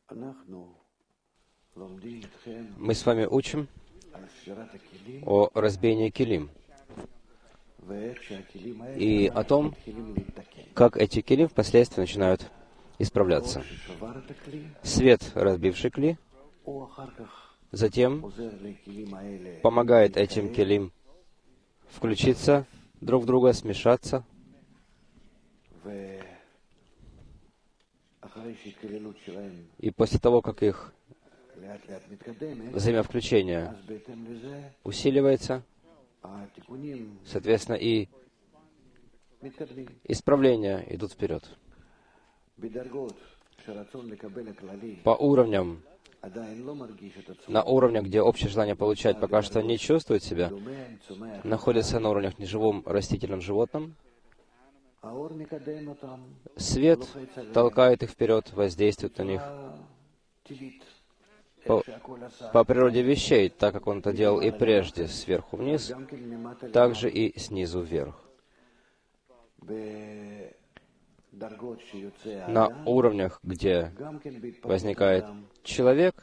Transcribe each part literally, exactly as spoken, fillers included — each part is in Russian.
Мы с вами учим о разбиении килим и о том, как эти килим впоследствии начинают исправляться. Свет, разбивший кли, затем помогает этим килим включиться друг в друга, смешаться. И после того, как их взаимовключение усиливается, соответственно, и исправления идут вперед. По уровням, на уровнях, где общее желание получать пока что не чувствует себя, находится на уровнях неживом растительном животном, свет толкает их вперед, воздействует на них по, по природе вещей, так как он это делал и прежде, сверху вниз, также и снизу вверх. На уровнях, где возникает человек,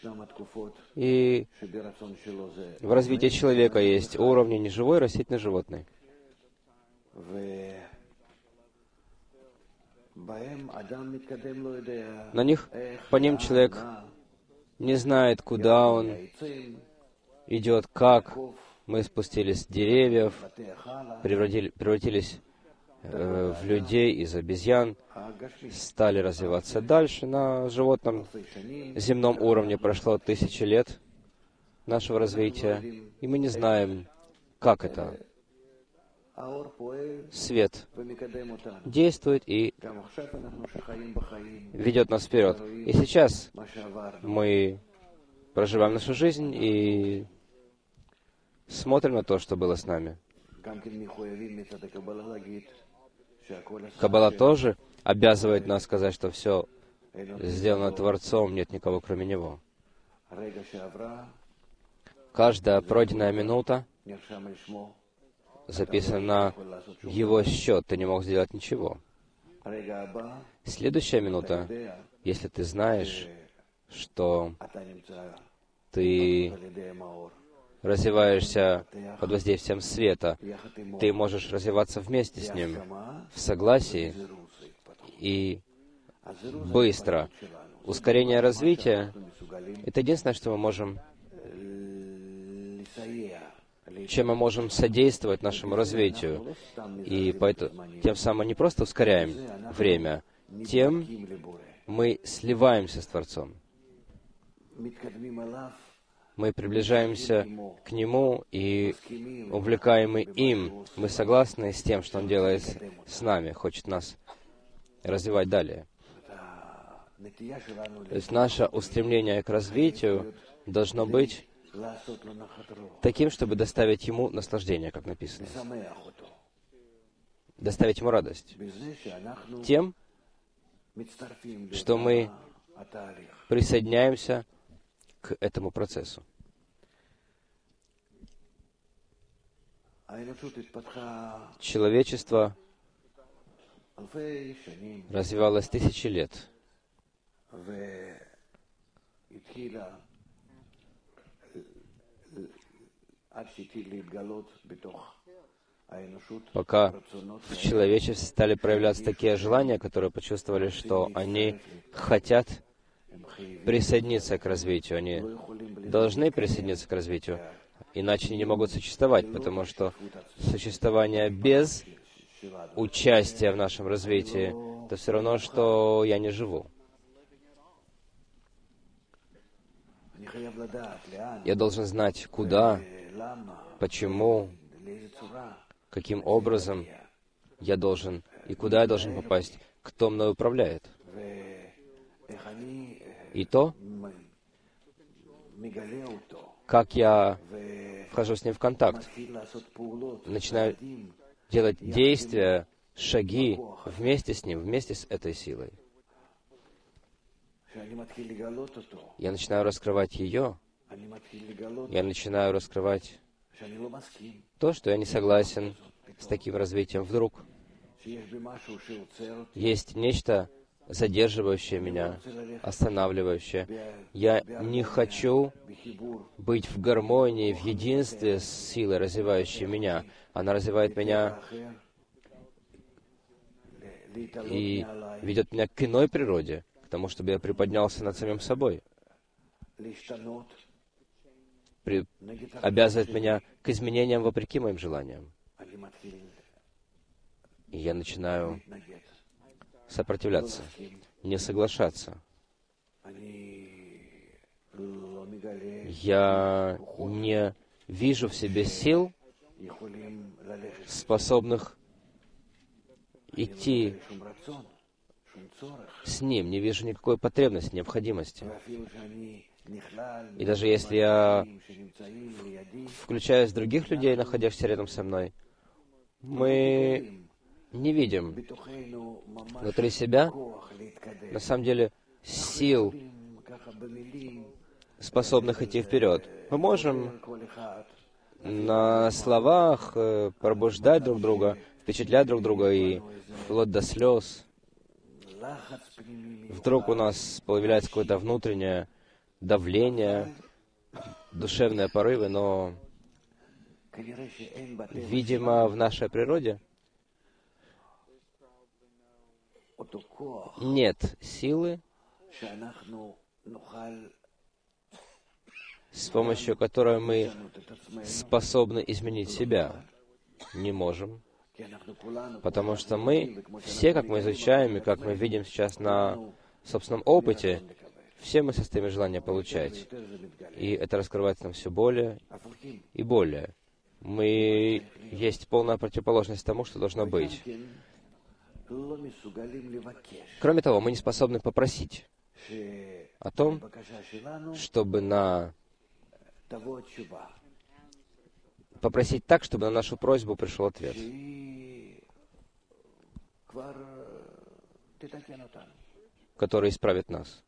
и в развитии человека есть уровни неживой, растительный, животный. На них, по ним человек не знает, куда он идет, как. Мы спустились с деревьев, превратили, превратились э, в людей из обезьян, стали развиваться дальше на животном земном уровне. Прошло тысячи лет нашего развития, и мы не знаем, как это. Свет действует и ведет нас вперед. И сейчас мы проживаем нашу жизнь и смотрим на то, что было с нами. Каббала тоже обязывает нас сказать, что все сделано Творцом, нет никого кроме Него. Каждая пройденная минута записано на его счет, ты не мог сделать ничего. Следующая минута, если ты знаешь, что ты развиваешься под воздействием света, ты можешь развиваться вместе с ним, в согласии и быстро. Ускорение развития — это единственное, что мы можем чем мы можем содействовать нашему развитию. И поэтому, тем самым не просто ускоряем время, тем мы сливаемся с Творцом. Мы приближаемся к Нему и увлекаемы им. Мы согласны с тем, что Он делает с нами, хочет нас развивать далее. То есть наше устремление к развитию должно быть таким, чтобы доставить Ему наслаждение, как написано. Доставить Ему радость. Тем, что мы присоединяемся к этому процессу. Человечество развивалось тысячи лет. Пока в человечестве стали проявляться такие желания, которые почувствовали, что они хотят присоединиться к развитию. Они должны присоединиться к развитию, иначе они не могут существовать, потому что существование без участия в нашем развитии — это все равно, что я не живу. Я должен знать, куда, почему, каким образом я должен и куда я должен попасть, кто мной управляет. И то, как я вхожу с ним в контакт, начинаю делать действия, шаги вместе с ним, вместе с этой силой. Я начинаю раскрывать ее, я начинаю раскрывать то, что я не согласен с таким развитием. Вдруг есть нечто задерживающее меня, останавливающее. Я не хочу быть в гармонии, в единстве с силой, развивающей меня. Она развивает меня и ведет меня к иной природе, к тому, чтобы я приподнялся над самим собой. При... обязывает меня к изменениям вопреки моим желаниям. И я начинаю сопротивляться, не соглашаться. Я не вижу в себе сил, способных идти с Ним, не вижу никакой потребности, необходимости. И даже если я включаюсь в других людей, находящихся рядом со мной, мы не видим внутри себя, на самом деле, сил, способных идти вперед. Мы можем на словах пробуждать друг друга, впечатлять друг друга, и вплоть до слез. Вдруг у нас появляется какое-то внутреннее давление, душевные порывы, но, видимо, в нашей природе нет силы, с помощью которой мы способны изменить себя. Не можем. Потому что мы, все, как мы изучаем, и как мы видим сейчас на собственном опыте, все мы состоим из желания получать. И это раскрывается нам все более и более. Мы есть полная противоположность тому, что должно быть. Кроме того, мы не способны попросить о том, чтобы на... попросить так, чтобы на нашу просьбу пришел ответ, который исправит нас.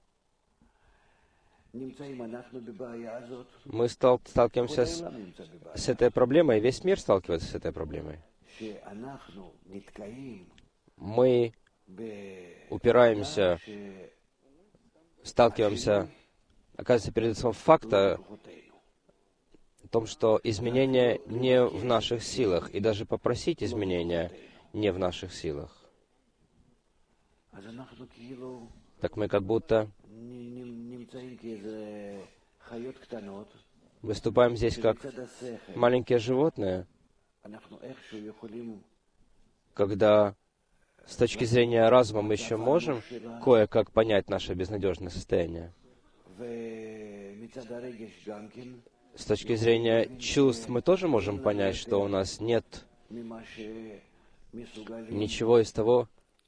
Мы стал, сталкиваемся с, с этой проблемой, весь мир сталкивается с этой проблемой. Мы упираемся, сталкиваемся, оказывается, перед лицом факта о том, что изменения не в наших силах, и даже попросить изменения не в наших силах. Так мы как будто выступаем здесь как маленькие животные, когда с точки зрения разума мы еще можем кое-как понять наше безнадежное состояние. С точки зрения чувств мы тоже можем понять, что у нас нет ничего из того,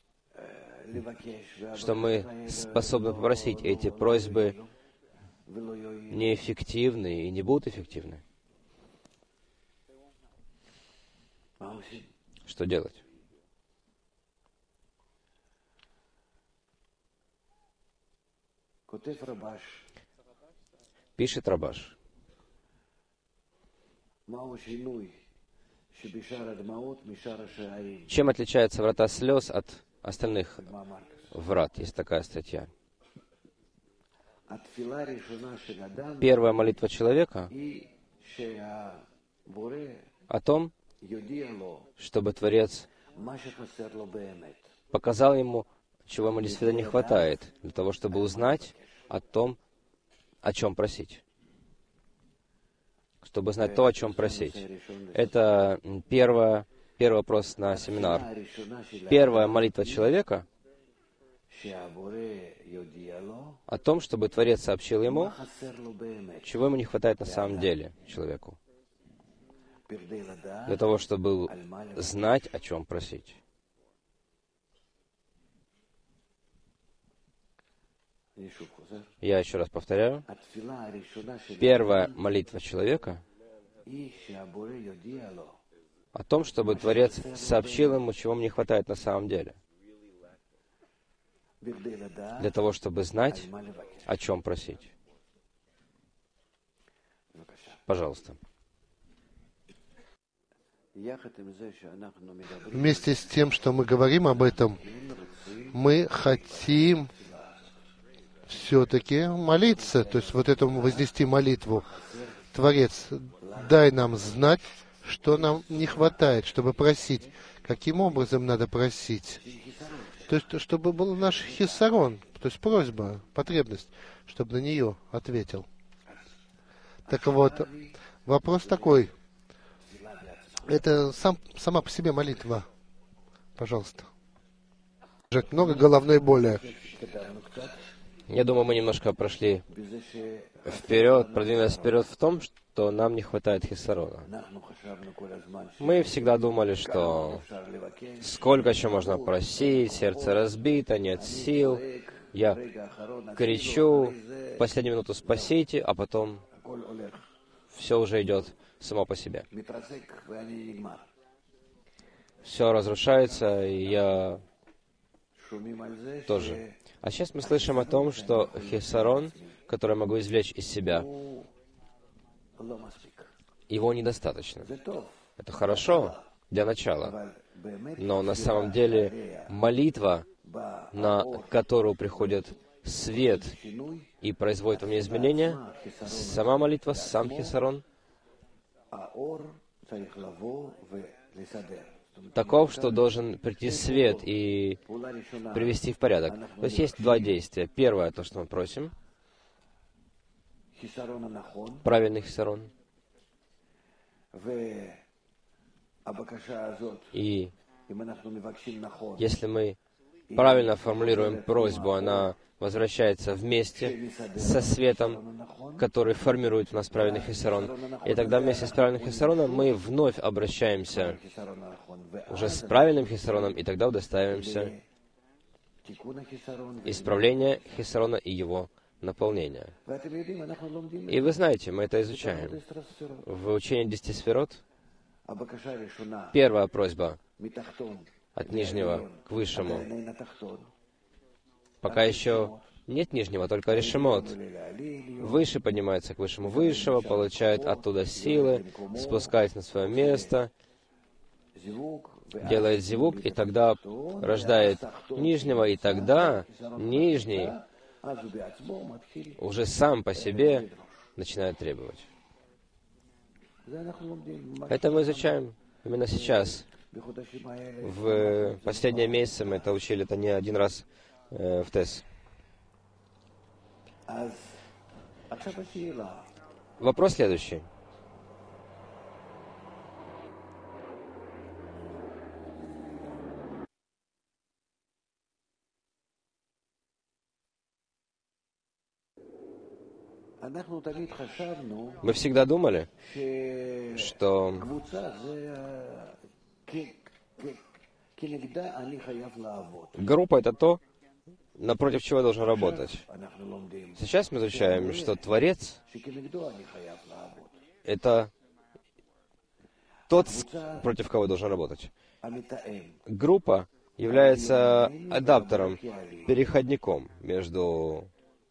что мы способны попросить. Эти просьбы неэффективны и не будут эффективны. Что делать? Пишет Рабаш. Чем отличаются врата слез от остальных врат? Есть такая статья. Первая молитва человека о том, чтобы Творец показал ему, чего ему действительно не хватает, для того, чтобы узнать о том, о чем просить. Чтобы знать то, о чем просить. Это первое, первый вопрос на семинар. Первая молитва человека о том, чтобы Творец сообщил ему, чего ему не хватает на самом деле человеку. Для того, чтобы знать, о чем просить. Я еще раз повторяю. Первая молитва человека о том, чтобы Творец сообщил ему, чего ему не хватает на самом деле. Для того, чтобы знать, о чем просить. Пожалуйста. Вместе с тем, что мы говорим об этом, мы хотим все-таки молиться, то есть вот этому вознести молитву. Творец, дай нам знать, что нам не хватает, чтобы просить. Каким образом надо просить? То есть, чтобы был наш хиссарон, то есть просьба, потребность, чтобы на нее ответил. Так вот, вопрос такой. Это сам, сама по себе молитва. Пожалуйста. Много головной боли. Я думаю, мы немножко прошли вперед, продвинулись вперед в том, что нам не хватает хиссарона. Мы всегда думали, что сколько еще можно просить, сердце разбито, нет сил. Я кричу, в последнюю минуту спасите, а потом все уже идет само по себе. Все разрушается, и я тоже. А сейчас мы слышим о том, что хиссарон, который я могу извлечь из себя, его недостаточно. Это хорошо для начала. Но на самом деле молитва, на которую приходит свет и производит во мне изменения, сама молитва, сам хиссарон, таков, что должен прийти свет и привести в порядок. То есть есть два действия. Первое, то, что мы просим, правильный хиссарон. И если мы правильно формулируем просьбу, она возвращается вместе со светом, который формирует в нас правильный хиссарон. И тогда вместе с правильным хиссароном мы вновь обращаемся уже с правильным хиссароном, и тогда удостаиваемся исправления хиссарона и его наполнения. И вы знаете, мы это изучаем. В учении десяти сферот первая просьба от нижнего к высшему. Пока еще нет нижнего, только решемот. Выше поднимается к высшему высшего, получает оттуда силы, спускается на свое место, делает зивук, и тогда рождает нижнего, и тогда нижний уже сам по себе начинает требовать. Это мы изучаем именно сейчас. В последние месяцы мы это учили, это не один раз э, в ТЭС. Вопрос следующий. Мы всегда думали, что группа — это то, напротив чего я должен работать. Сейчас мы изучаем, что Творец — это тот, против кого я должен работать. Группа является адаптером, переходником между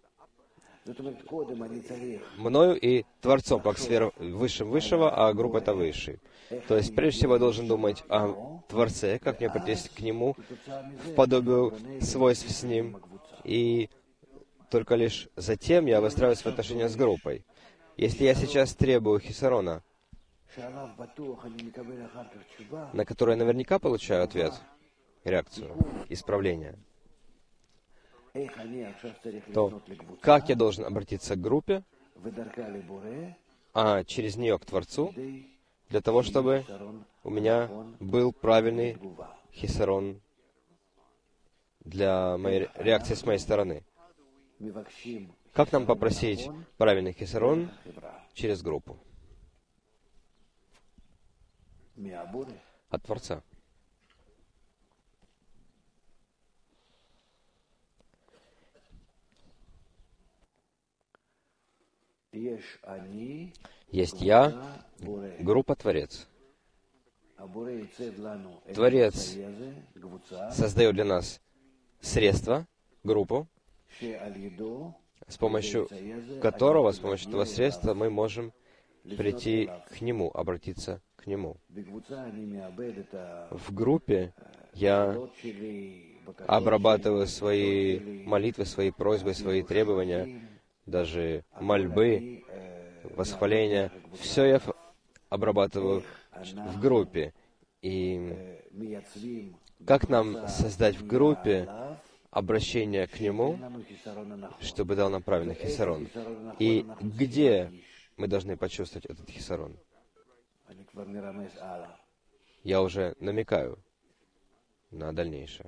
мною и Творцом, как сфера высшим высшего, а группа — это высший. То есть, прежде всего, я должен думать о Творце, как мне прийти к Нему, в подобию свойств с Ним, и только лишь затем я выстраиваю свои отношения с группой. Если я сейчас требую хиссарона, на который я наверняка получаю ответ, реакцию, исправление, то как я должен обратиться к группе, а через нее к Творцу, для того, чтобы у меня был правильный хиссарон для моей реакции с моей стороны. Как нам попросить правильный хиссарон через группу? От Творца. Есть я, группа Творец. Творец создает для нас средства, группу, с помощью которого, с помощью этого средства мы можем прийти к Нему, обратиться к Нему. В группе я обрабатываю свои молитвы, свои просьбы, свои требования, даже мольбы, восхваления. Все я обрабатываю в группе. И как нам создать в группе обращение к Нему, чтобы дал нам правильный хисарон? И где мы должны почувствовать этот хисарон? Я уже намекаю на дальнейшее.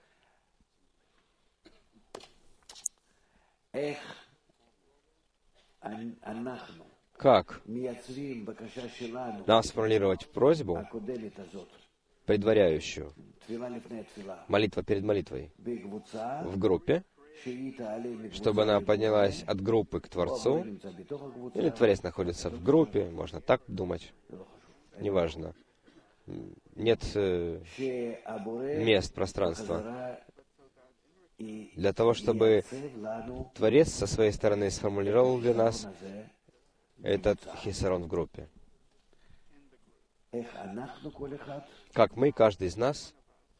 Как нам сформулировать просьбу, предваряющую молитва перед молитвой, в группе, чтобы она поднялась от группы к Творцу, или Творец находится в группе, можно так думать, неважно. Нет э, мест, пространства. Для того, чтобы Творец со своей стороны сформулировал для нас этот хисарон в группе. Как мы, каждый из нас,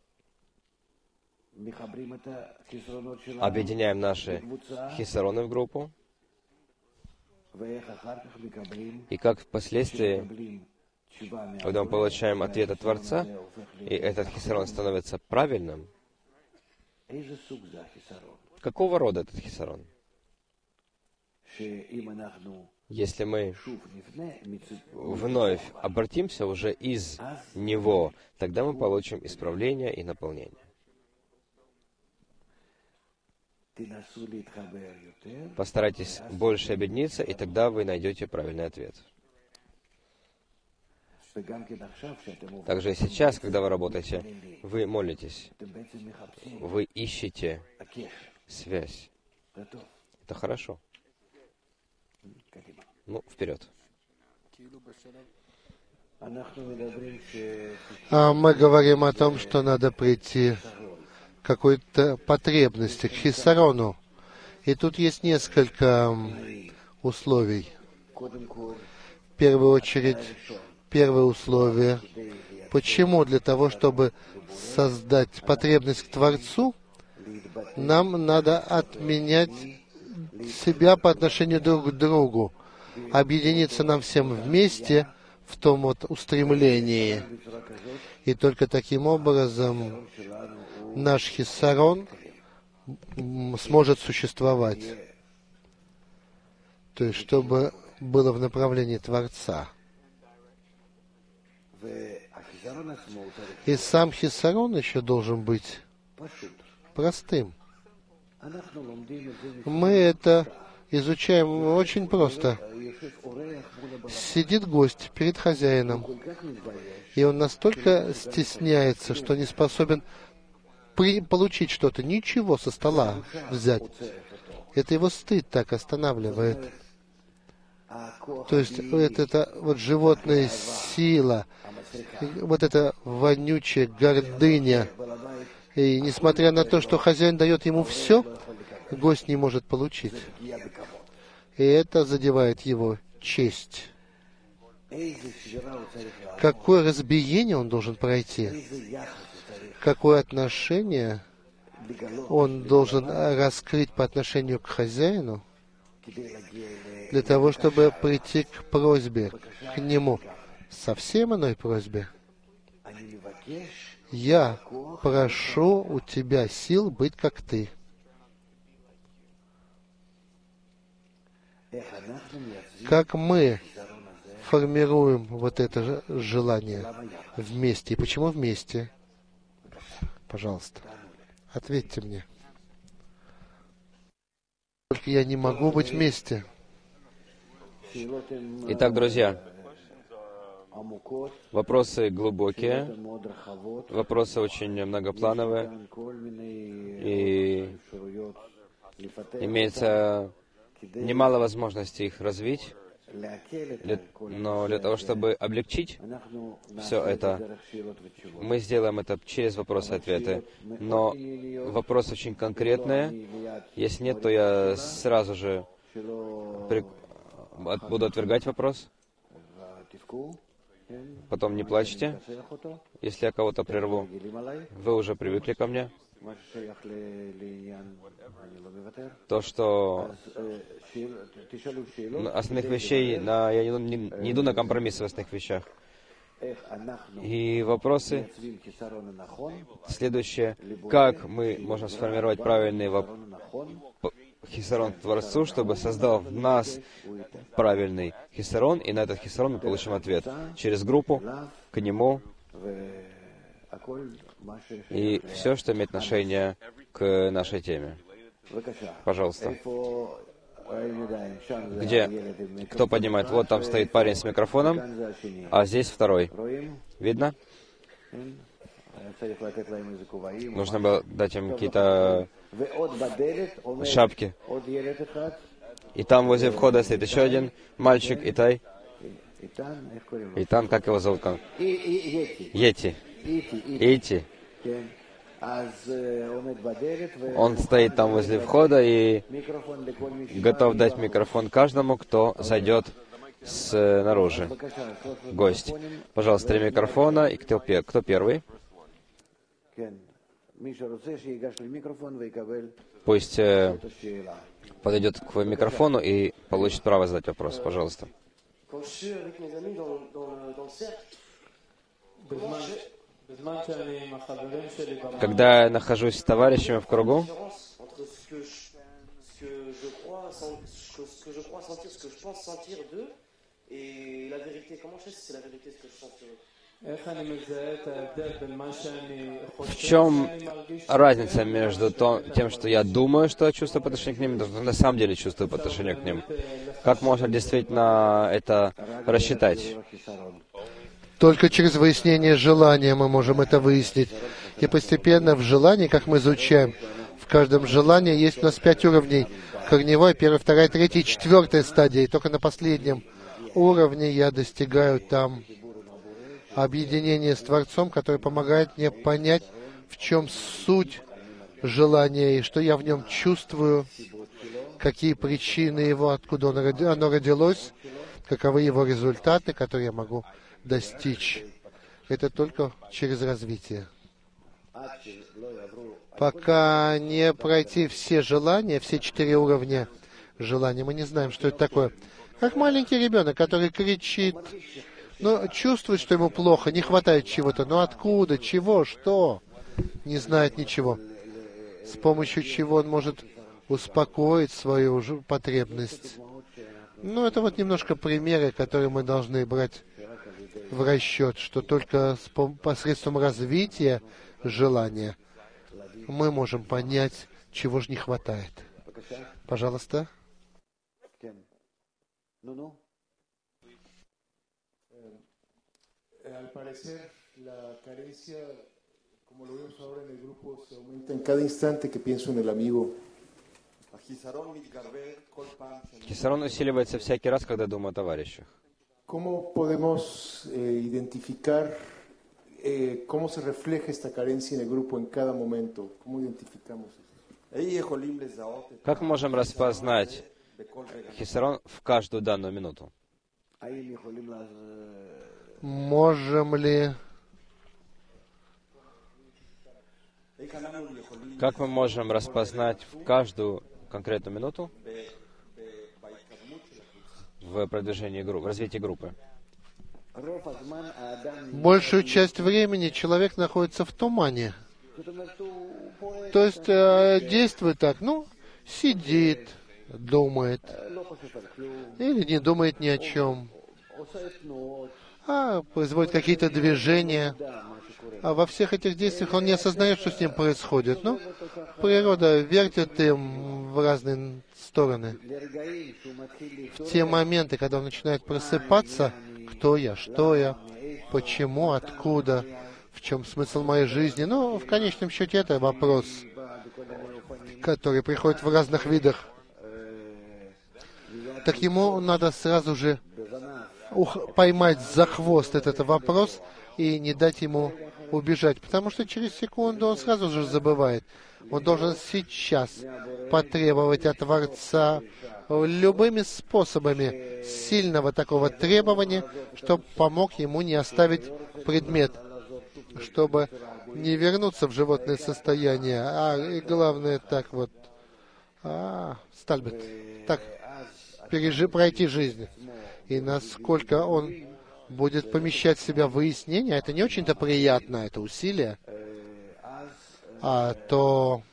объединяем наши хисароны в группу, и как впоследствии, когда мы получаем ответ от Творца, и этот хисарон становится правильным, какого рода этот хисарон? Если мы вновь обратимся уже из него, тогда мы получим исправление и наполнение. Постарайтесь больше объединиться, и тогда вы найдете правильный ответ. Также и сейчас, когда вы работаете, вы молитесь, вы ищете связь. Это хорошо. Ну, вперед. А мы говорим о том, что надо прийти к какой-то потребности, к хисарону. И тут есть несколько условий. В первую очередь, первое условие. Почему? Для того, чтобы создать потребность к Творцу, нам надо отменять себя по отношению друг к другу, объединиться нам всем вместе в том вот устремлении. И только таким образом наш хисарон сможет существовать. То есть, чтобы было в направлении Творца. И сам хисарон еще должен быть простым. Мы это изучаем очень просто. Сидит гость перед хозяином, и он настолько стесняется, что не способен при, получить что-то, ничего со стола взять. Это его стыд так останавливает. То есть вот эта вот животная сила, вот эта вонючая гордыня, и несмотря на то, что хозяин дает ему все, гость не может получить. И это задевает его честь. Какое разбиение он должен пройти? Какое отношение он должен раскрыть по отношению к хозяину, для того, чтобы прийти к просьбе, к нему, совсем иной просьбе. Я прошу у тебя сил быть как ты. Как мы формируем вот это желание вместе? И почему вместе? Пожалуйста, ответьте мне. Только я не могу быть вместе. Итак, друзья, вопросы глубокие, вопросы очень многоплановые, и имеется немало возможностей их развить, но для того, чтобы облегчить все это, мы сделаем это через вопросы-ответы. Но вопросы очень конкретные. Если нет, то я сразу же при... буду отвергать вопрос. Потом не плачьте, если я кого-то прерву. Вы уже привыкли ко мне. То, что основных вещей, на, я не, не, не иду на компромиссы в основных вещах. И вопросы следующее. Как мы можем сформировать правильный воп... хисарон Творцу, чтобы создал в нас правильный хисарон, и на этот хисарон мы получим ответ через группу, к нему, и все, что имеет отношение к нашей теме. Пожалуйста. Где? Кто поднимает? Вот там стоит парень с микрофоном, а здесь второй. Видно? Нужно было дать им какие-то шапки. И там возле входа стоит еще один мальчик, Итай. Итан, как его зовут? Йети. Ити. Он стоит там возле входа и готов дать микрофон каждому, кто зайдет снаружи. Гость. Пожалуйста, три микрофона. И кто, кто первый? Пусть э, подойдет к микрофону и получит право задать вопрос. Пожалуйста. Когда я нахожусь с товарищами в кругу, в чем разница между то, тем, что я думаю, что я чувствую по отношению к ним, и то, что на самом деле чувствую по отношению к ним? Как можно действительно это рассчитать? Только через выяснение желания мы можем это выяснить. И постепенно в желании, как мы изучаем, в каждом желании есть у нас пять уровней. Корневой, первая, вторая, третья и четвертая стадия. И только на последнем уровне я достигаю там объединения с Творцом, который помогает мне понять, в чем суть желания, и что я в нем чувствую, какие причины его, откуда оно родилось, каковы его результаты, которые я могу достичь. Это только через развитие. Пока не пройти все желания, все четыре уровня желания, мы не знаем, что это такое. Как маленький ребенок, который кричит, но чувствует, что ему плохо, не хватает чего-то. Но откуда, чего, что? Не знает ничего. С помощью чего он может успокоить свою потребность. Ну, это вот немножко примеры, которые мы должны брать в расчет, что только с посредством развития желания мы можем понять, чего же не хватает. Пожалуйста. Хисарон усиливается всякий раз, когда думаю о товарищах. ¿Cómo podemos eh, identificar eh, cómo se refleja esta carencia en el grupo en cada momento? ¿Cómo identificamos eso? Как мы можем распознать хисарон в каждую данную минуту? Можем ли... Как мы можем распознать в каждую конкретную минуту в продвижении группы, в развитии группы? Большую часть времени человек находится в тумане. То есть э, действует так, ну, сидит, думает, или не думает ни о чем, а производит какие-то движения. А во всех этих действиях он не осознает, что с ним происходит. Ну, природа вертит им в разные стороны. В те моменты, когда он начинает просыпаться, кто я, что я, почему, откуда, в чем смысл моей жизни. Ну, в конечном счете, это вопрос, который приходит в разных видах. Так ему надо сразу же ух, поймать за хвост этот вопрос и не дать ему убежать, потому что через секунду он сразу же забывает. Он должен сейчас потребовать от Творца любыми способами сильного такого требования, чтобы помог ему не оставить предмет, чтобы не вернуться в животное состояние, а и главное так вот, а, стальбит, так пережи, пройти жизнь. И насколько он будет помещать в себя выяснение, это не очень-то приятно, это усилие, а то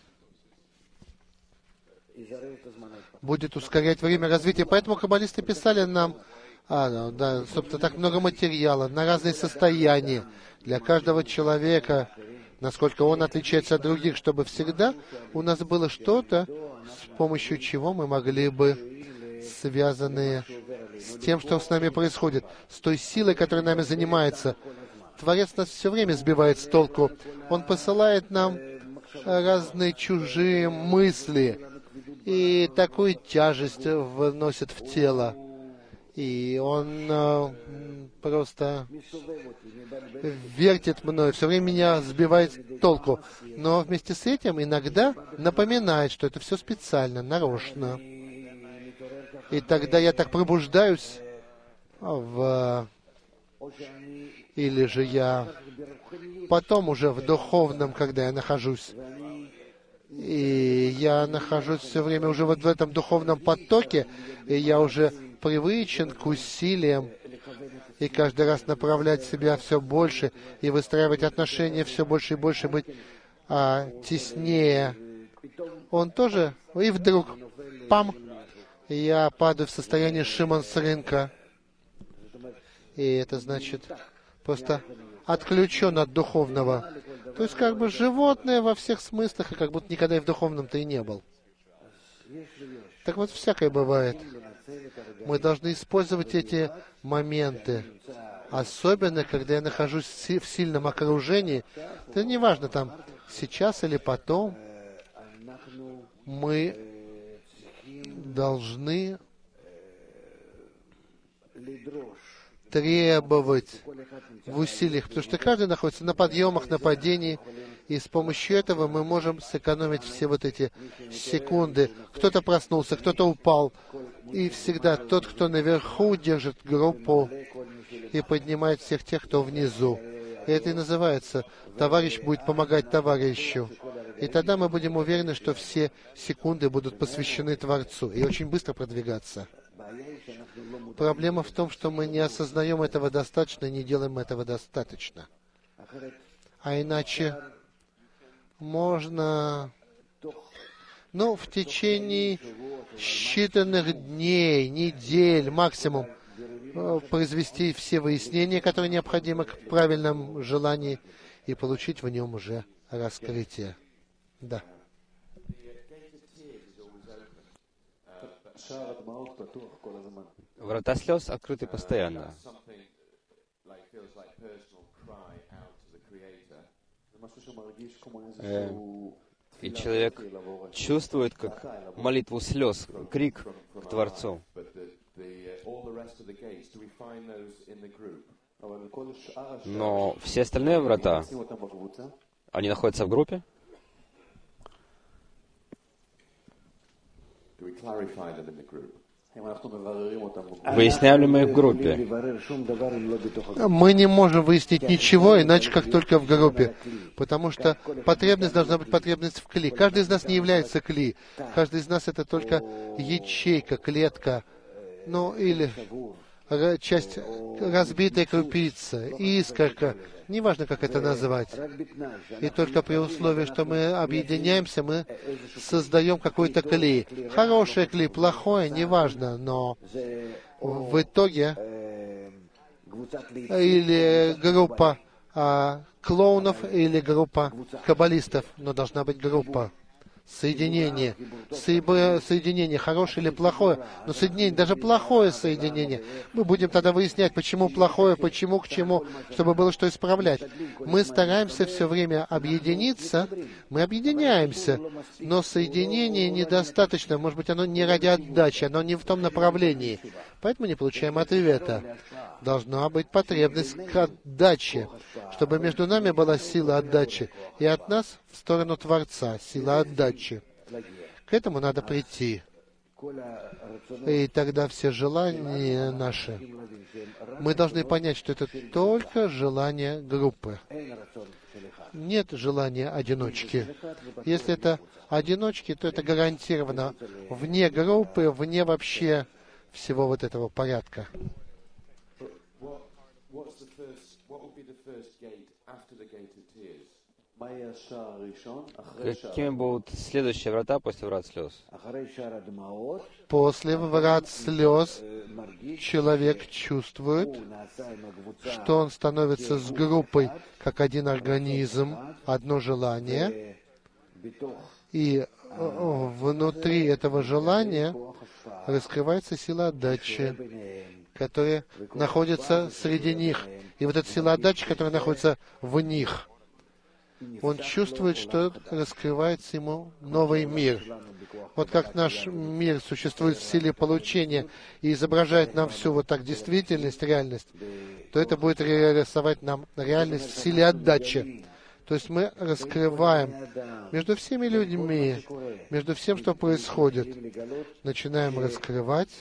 будет ускорять время развития. Поэтому каббалисты писали нам, а, да, собственно, так много материала на разные состояния для каждого человека, насколько он отличается от других, чтобы всегда у нас было что-то, с помощью чего мы могли бы, связанные с тем, что с нами происходит, с той силой, которая нами занимается. Творец нас все время сбивает с толку. Он посылает нам разные чужие мысли и такую тяжесть вносит в тело. И он э, просто вертит мной, все время меня сбивает с толку. Но вместе с этим иногда напоминает, что это все специально, нарочно. И тогда я так пробуждаюсь в... Или же я потом уже в духовном, когда я нахожусь. И я нахожусь все время уже вот в этом духовном потоке, и я уже привычен к усилиям, и каждый раз направлять себя все больше, и выстраивать отношения все больше и больше, быть а, теснее. Он тоже, и вдруг, пам, я падаю в состояние Шимон с рынка. И это значит, просто отключен от духовного. То есть как бы животное во всех смыслах, и как будто никогда и в духовном-то и не был. Так вот, всякое бывает. Мы должны использовать эти моменты. Особенно, когда я нахожусь в сильном окружении. Это не важно, там, сейчас или потом. Мы должны требовать в усилиях, потому что каждый находится на подъемах, на падении, и с помощью этого мы можем сэкономить все вот эти секунды. Кто-то проснулся, кто-то упал, и всегда тот, кто наверху, держит группу и поднимает всех тех, кто внизу. И это и называется «товарищ будет помогать товарищу». И тогда мы будем уверены, что все секунды будут посвящены Творцу, и очень быстро продвигаться. Проблема в том, что мы не осознаем этого достаточно и не делаем этого достаточно. А иначе можно, ну, в течение считанных дней, недель, максимум, произвести все выяснения, которые необходимы к правильному желанию, и получить в нем уже раскрытие. Да. Врата слез открыты постоянно. Э, и человек чувствует, как молитву слез, крик к Творцу. Но все остальные врата, они находятся в группе? Выясняем ли мы их в группе? Мы не можем выяснить ничего, иначе как только в группе. Потому что потребность должна быть потребность в кли. Каждый из нас не является кли. Каждый из нас это только ячейка, клетка. Ну, или часть разбитой крупицы, искорка. Неважно, как это назвать. И только при условии, что мы объединяемся, мы создаем какой-то клей. Хороший клей, плохой, неважно, но в итоге или группа а, клоунов, или группа каббалистов, но должна быть группа соединение. Соединение хорошее или плохое, но соединение, даже плохое соединение, мы будем тогда выяснять, почему плохое, почему к чему, чтобы было что исправлять. Мы стараемся все время объединиться, мы объединяемся, но соединение недостаточно, может быть, оно не ради отдачи, оно не в том направлении, поэтому не получаем ответа. Должна быть потребность к отдаче, чтобы между нами была сила отдачи, и от нас в сторону Творца, сила отдачи. К этому надо прийти. И тогда все желания наши, мы должны понять, что это только желание группы. Нет желания одиночки. Если это одиночки, то это гарантированно вне группы, вне вообще всего вот этого порядка. Какими будут следующие врата после врат слез? После врат слез человек чувствует, что он становится с группой как один организм, одно желание, и внутри этого желания раскрывается сила отдачи, которая находится среди них. И вот эта сила отдачи, которая находится в них, он чувствует, что раскрывается ему новый мир. Вот как наш мир существует в силе получения и изображает нам всю вот так действительность, реальность, то это будет рисовать нам реальность в силе отдачи. То есть мы раскрываем между всеми людьми, между всем, что происходит, начинаем раскрывать,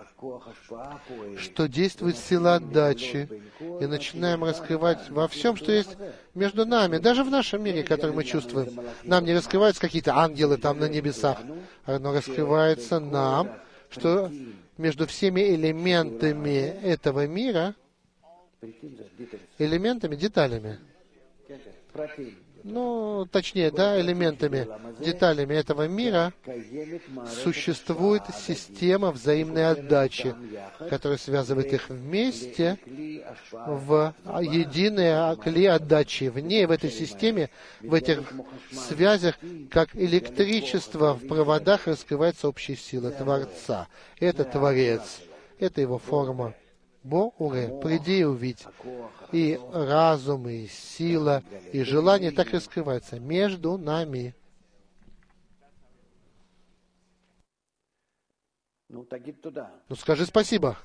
что действует сила отдачи, и начинаем раскрывать во всем, что есть между нами, даже в нашем мире, который мы чувствуем. Нам не раскрываются какие-то ангелы там на небесах, но раскрывается нам, что между всеми элементами этого мира, элементами, деталями, ну, точнее, да, элементами, деталями этого мира существует система взаимной отдачи, которая связывает их вместе в единое кли отдачи. В ней, в этой системе, в этих связях, как электричество в проводах, раскрывается общая сила Творца. Это Творец, это его форма. Бо-уре, приди и увидь. И разум, и сила, и желание так раскрываются между нами. Ну скажи спасибо.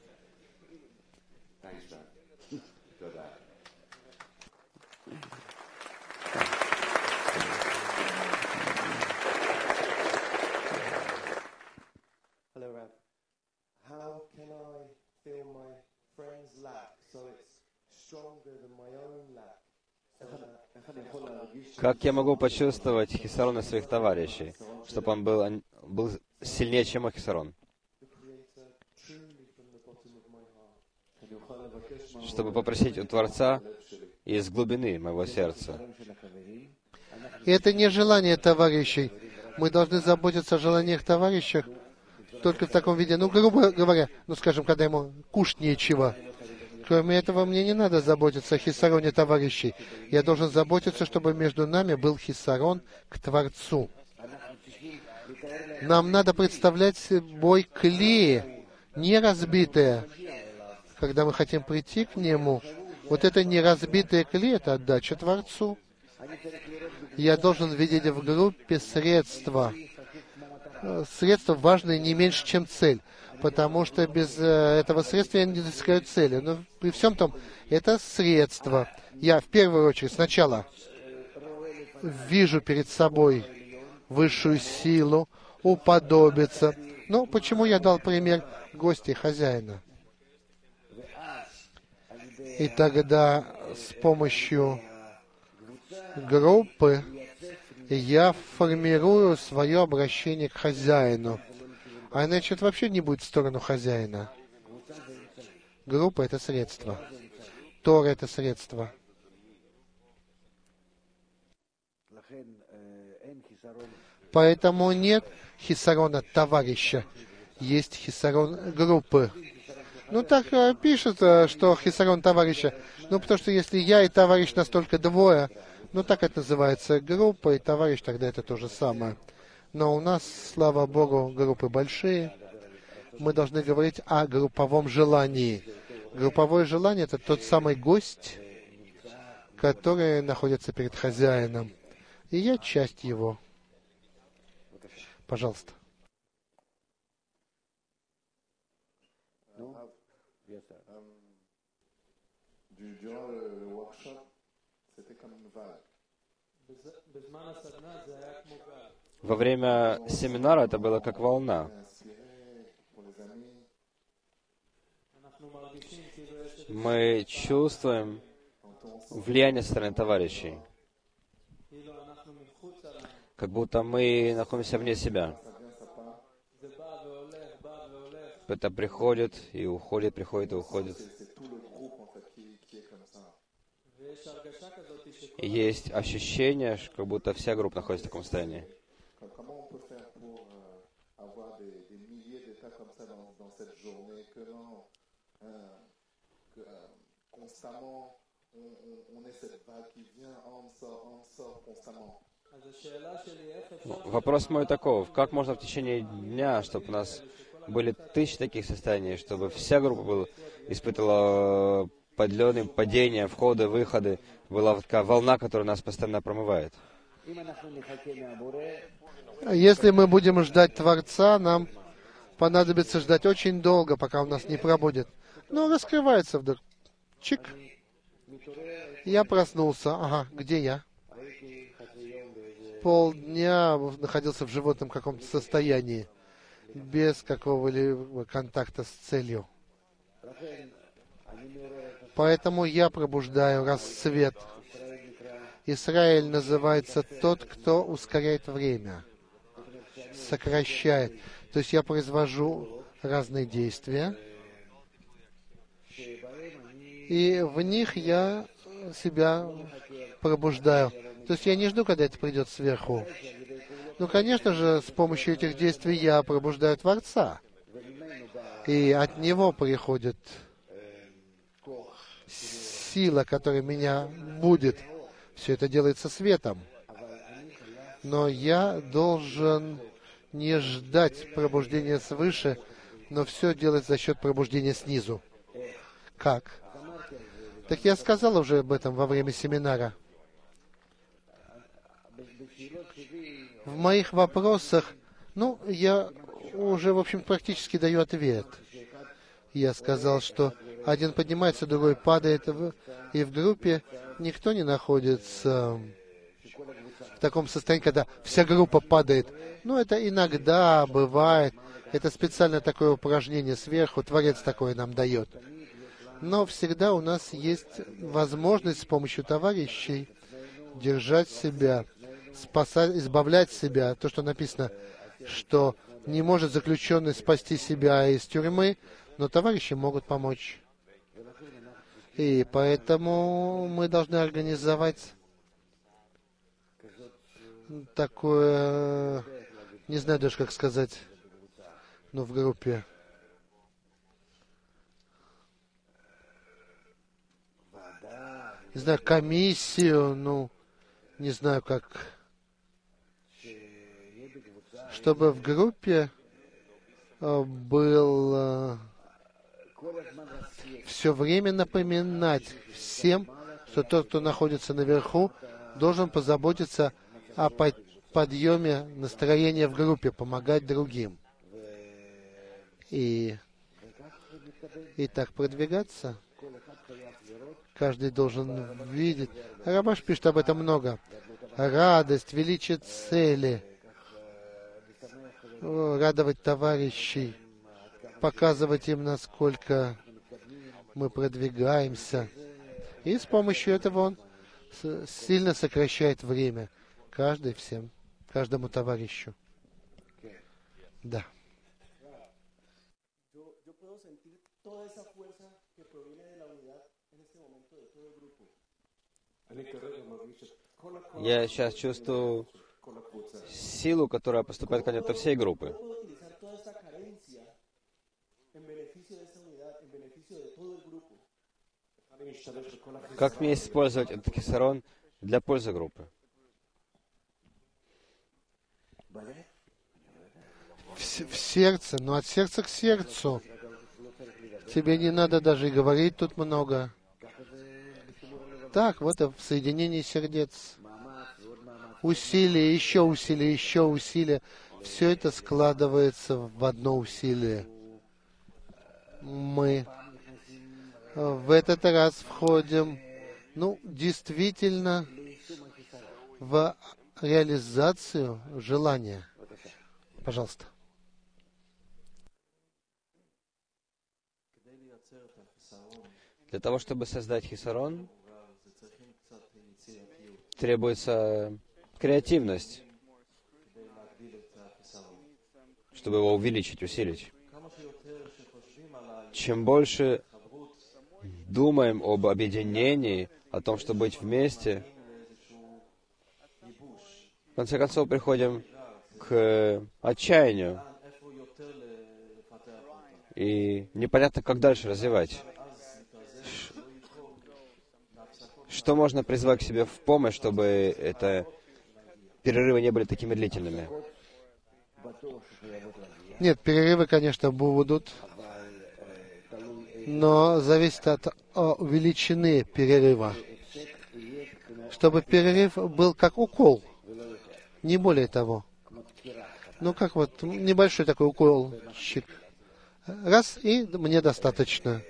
Как я могу почувствовать хисарон своих товарищей, чтобы он был, был сильнее, чем мой хисарон? Чтобы попросить у Творца из глубины моего сердца. Это не желание товарищей. Мы должны заботиться о желаниях товарищей только в таком виде. Ну, грубо говоря, ну, скажем, когда ему кушать нечего. Кроме этого, мне не надо заботиться о хисароне товарищей. Я должен заботиться, чтобы между нами был хисарон к Творцу. Нам надо представлять собой клеи, не разбитые. Когда мы хотим прийти к Нему, вот это не разбитые клеи, это отдача Творцу. Я должен видеть в группе средства. Средства важные не меньше, чем цель. Потому что без э, этого средства я не достигаю цели. Но при всем том, это средство. Я в первую очередь сначала вижу перед собой высшую силу, уподобиться. Ну, почему я дал пример гостей хозяина? И тогда с помощью группы я формирую свое обращение к хозяину. А иначе это вообще не будет в сторону хозяина. Группа — это средство. Тора — это средство. Поэтому нет хисарона товарища. Есть хисарон группы. Ну, так пишут, что хисарон товарища. Ну, потому что если я и товарищ настолько двое, ну, так это называется группа, и товарищ, тогда это то же самое. Но у нас, слава Богу, группы большие. Мы должны говорить о групповом желании. Групповое желание — это тот самый гость, который находится перед хозяином. И я часть его. Пожалуйста. Во время семинара это было как волна. Мы чувствуем влияние со стороны товарищей, как будто мы находимся вне себя. Это приходит и уходит, приходит и уходит. И есть ощущение, что как будто вся группа находится в таком состоянии. Вопрос мой таков: как можно в течение дня, чтобы у нас были тысячи таких состояний, чтобы вся группа была, испытывала подлеты, падения, входы, выходы, была такая волна, которая нас постоянно промывает? Если мы будем ждать Творца, нам понадобится ждать очень долго, пока у нас не пробудет. Но раскрывается вдруг. Чик. Я проснулся. Ага, где я? Полдня находился в животном каком-то состоянии, без какого-либо контакта с целью. Поэтому я пробуждаю рассвет. Израиль называется тот, кто ускоряет время, сокращает. То есть я произвожу разные действия, и в них я себя пробуждаю. То есть я не жду, когда это придет сверху. Ну, конечно же, с помощью этих действий я пробуждаю Творца. И от Него приходит сила, которая меня будет. Все это делается светом. Но я должен не ждать пробуждения свыше, но все делать за счет пробуждения снизу. Как? Так я сказал уже об этом во время семинара. В моих вопросах, ну, я уже, в общем, практически даю ответ. Я сказал, что один поднимается, другой падает, и в группе никто не находится в таком состоянии, когда вся группа падает. Ну, это иногда бывает. Это специально такое упражнение сверху, Творец такое нам дает. Но всегда у нас есть возможность с помощью товарищей держать себя, спасать, избавлять себя. То, что написано, что не может заключенный спасти себя из тюрьмы, но товарищи могут помочь. И поэтому мы должны организовать такое, не знаю даже, как сказать, ну, в группе. Не знаю, комиссию, ну, не знаю, как, чтобы в группе был все время напоминать всем, что тот, кто находится наверху, должен позаботиться о подъеме настроения в группе, помогать другим. И, и так продвигаться. Каждый должен видеть. Рабаш пишет об этом много. Радость, величие цели, радовать товарищей, показывать им, насколько мы продвигаемся. И с помощью этого он сильно сокращает время. Каждый всем, каждому товарищу. Да. Я сейчас чувствую силу, которая поступает ко мне от всей группы. Как мне использовать этот кисарон для пользы группы? в сердце, но от сердца к сердцу. Тебе не надо даже и говорить тут много. Так, вот и в соединении сердец. Усилие, еще усилие, еще усилие. Все это складывается в одно усилие. Мы в этот раз входим, ну, действительно, в реализацию желания. Пожалуйста. Для того, чтобы создать хисарон, требуется креативность, чтобы его увеличить, усилить. Чем больше думаем об объединении, о том, чтобы быть вместе, в конце концов приходим к отчаянию. И непонятно, как дальше развивать. Что можно призвать к себе в помощь, чтобы это перерывы не были такими длительными? Нет, перерывы, конечно, будут, но зависит от о, величины перерыва. Чтобы перерыв был как укол, не более того. Ну, как вот небольшой такой уколчик. Раз, и мне достаточно.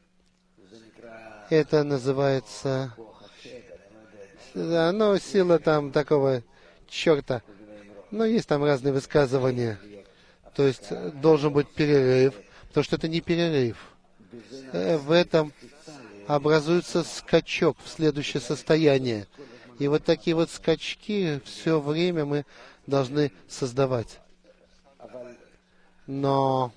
Это называется... Да, ну, сила там такого черта. Ну, есть там разные высказывания. То есть должен быть перерыв, потому что это не перерыв. В этом образуется скачок в следующее состояние. И вот такие вот скачки все время мы должны создавать. Но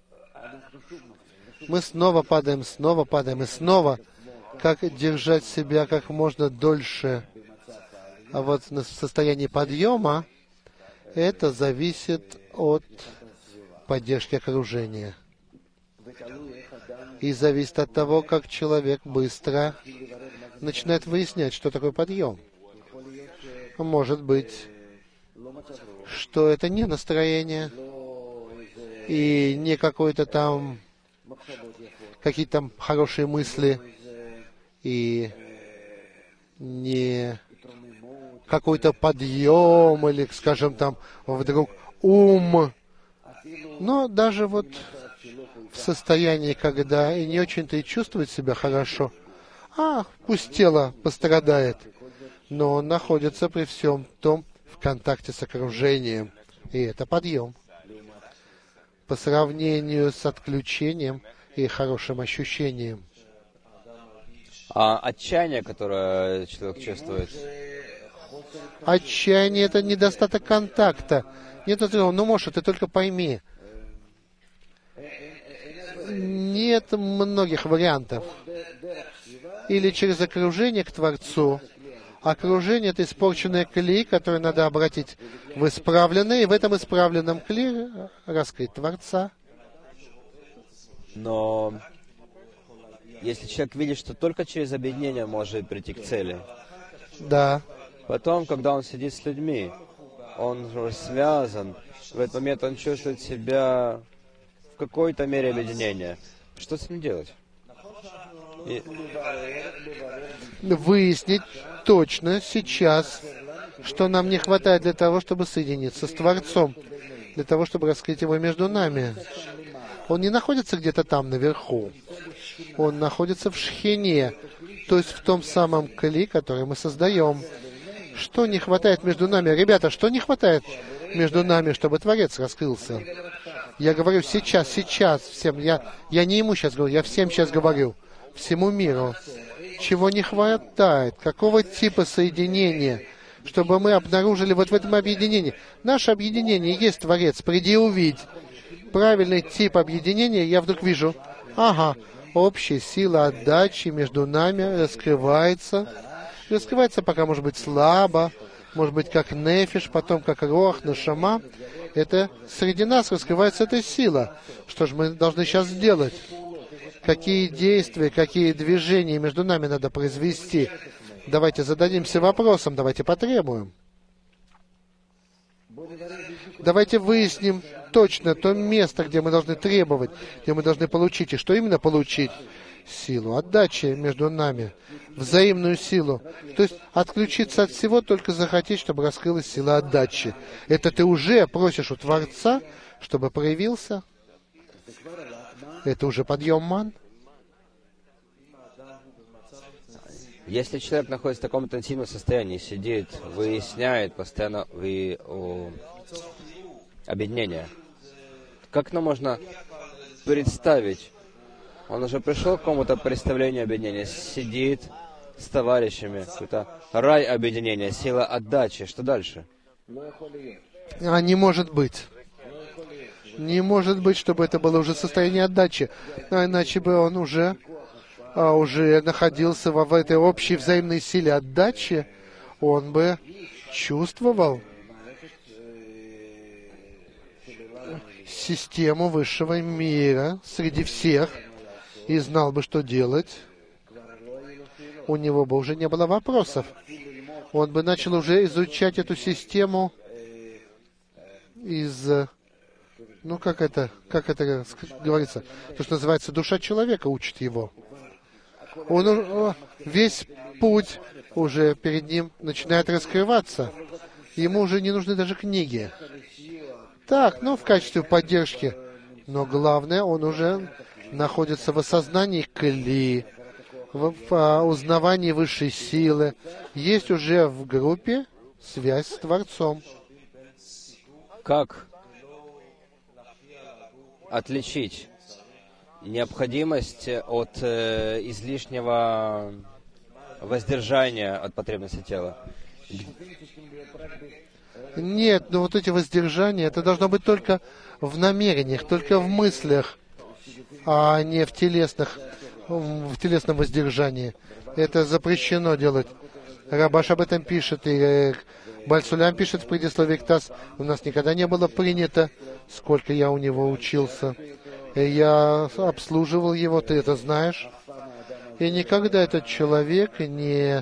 мы снова падаем, снова падаем и снова. Как держать себя как можно дольше. А вот в состоянии подъема это зависит от поддержки окружения. И зависит от того, как человек быстро начинает выяснять, что такое подъем. Может быть, что это не настроение и не какой-то там какие-то там хорошие мысли и не какой-то подъем или, скажем, там вдруг ум. Но даже вот в состоянии, когда и не очень-то и чувствует себя хорошо, а пусть тело пострадает, но он находится при всем том в контакте с окружением, и это подъем. По сравнению с отключением и хорошим ощущением. А отчаяние, которое человек чувствует? Отчаяние — это недостаток контакта. Нет, ну, может, ты только пойми. Нет многих вариантов. Или через окружение к Творцу. Окружение — это испорченный клей, который надо обратить в исправленный, и в этом исправленном клее раскрыть Творца. Но если человек видит, что только через объединение может прийти к цели, да. Потом, когда он сидит с людьми, он уже связан, в этот момент он чувствует себя в какой-то мере объединения. Что с ним делать? И... Выяснить точно сейчас, что нам не хватает для того, чтобы соединиться с Творцом, для того, чтобы раскрыть Его между нами. Он не находится где-то там наверху. Он находится в шхине, то есть в том самом кли, который мы создаем. Что не хватает между нами? Ребята, что не хватает между нами, чтобы Творец раскрылся? Я говорю сейчас, сейчас всем. Я, я не ему сейчас говорю, я всем сейчас говорю. Всему миру. Чего не хватает? Какого типа соединения? Чтобы мы обнаружили вот в этом объединении. Наше объединение есть Творец. Приди и увидь. Правильный тип объединения я вдруг вижу. Ага, общая сила отдачи между нами раскрывается. Раскрывается пока, может быть, слабо, может быть, как нефиш, потом как рох, нашама. Это среди нас раскрывается эта сила. Что же мы должны сейчас сделать? Какие действия, какие движения между нами надо произвести? Давайте зададимся вопросом, давайте потребуем. Давайте выясним точно то место, где мы должны требовать, где мы должны получить. И что именно получить? Силу отдачи между нами, взаимную силу. То есть отключиться от всего, только захотеть, чтобы раскрылась сила отдачи. Это ты уже просишь у Творца, чтобы проявился. Это уже подъем ман. Если человек находится в таком интенсивном состоянии, сидит, выясняет постоянно вы, о, объединение, как нам можно представить? Он уже пришел к какому-то представлению объединения, сидит с товарищами, какой-то рай объединения, сила отдачи. Что дальше? А не может быть. Не может быть, чтобы это было уже состояние отдачи. А иначе бы он уже... а уже находился в этой общей взаимной силе отдачи, он бы чувствовал систему высшего мира среди всех и знал бы, что делать. У него бы уже не было вопросов. Он бы начал уже изучать эту систему из... Ну, как это, как это говорится? То, что называется, душа человека учит его. Он, весь путь уже перед ним начинает раскрываться. Ему уже не нужны даже книги. Так, ну, в качестве поддержки. Но главное, он уже находится в осознании кли, в, в узнавании высшей силы. Есть уже в группе связь с Творцом. Как отличить необходимость от э, излишнего воздержания от потребностей тела? Нет, но вот эти воздержания, это должно быть только в намерениях, только в мыслях, а не в телесных, в телесном воздержании. Это запрещено делать. Рабаш об этом пишет, и э, Бальсулям пишет в предисловии к ТАСС. У нас никогда не было принято, сколько я у него учился. Я обслуживал его, ты это знаешь. И никогда этот человек не,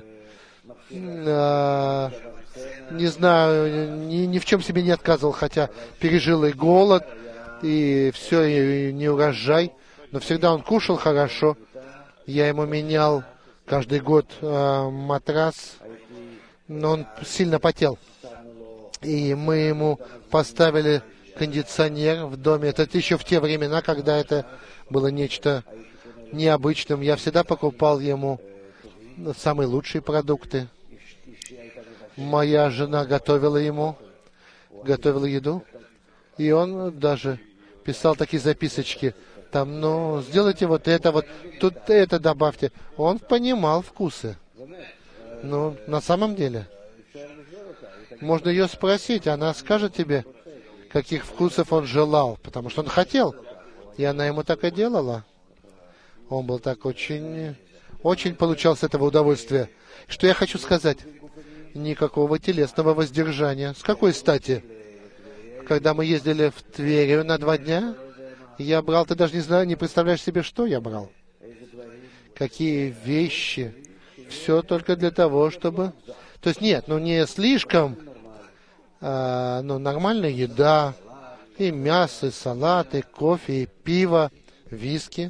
а, не знаю, ни, ни в чем себе не отказывал, хотя пережил и голод, и все, и неурожай. Но всегда он кушал хорошо. Я ему менял каждый год а, матрас, но он сильно потел. И мы ему поставили кондиционер в доме. Это еще в те времена, когда это было нечто необычным. Я всегда покупал ему самые лучшие продукты. Моя жена готовила ему, готовила еду. И он даже писал такие записочки. Там, ну, сделайте вот это, вот тут это добавьте. Он понимал вкусы. Ну, на самом деле. Можно ее спросить, она скажет тебе, каких вкусов он желал, потому что он хотел. И она ему так и делала. Он был так очень, очень получал с этого удовольствие. Что я хочу сказать? Никакого телесного воздержания. С какой стати? Когда мы ездили в Тверь на два дня, я брал, ты даже не знаешь, не представляешь себе, что я брал. Какие вещи. Все только для того, чтобы... То есть нет, ну не слишком, а, ну нормальная еда, и мясо, и салат, и кофе, и пиво, виски.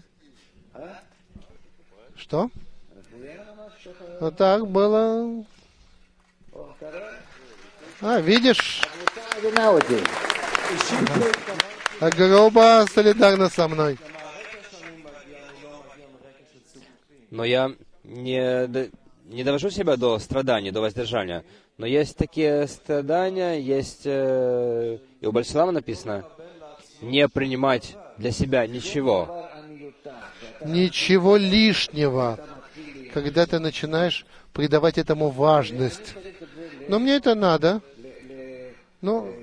Что? Вот так было. А, видишь? Грубо солидарно со мной. Но я не, не довожу себя до страданий, до воздержания. Но есть такие страдания, есть... Э, и у Бальсулама написано, не принимать для себя ничего. Ничего лишнего. Когда ты начинаешь придавать этому важность. Но мне это надо. Ну,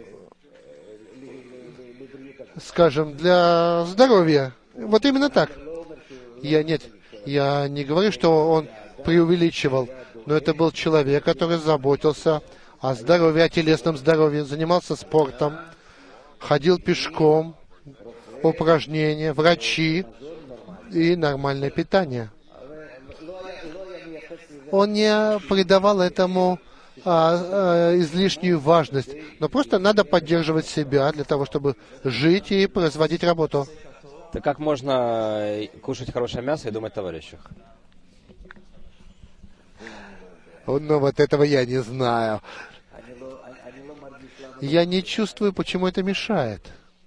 скажем, для здоровья. Вот именно так. Я нет, я не говорю, что он преувеличивал, но это был человек, который заботился о здоровье, о телесном здоровье, занимался спортом, ходил пешком, упражнения, врачи и нормальное питание. Он не придавал этому а, а, излишнюю важность, но просто надо поддерживать себя для того, чтобы жить и производить работу. Так как можно кушать хорошее мясо и думать о товарищах? Ну, вот этого я не знаю. Я не чувствую, почему это мешает.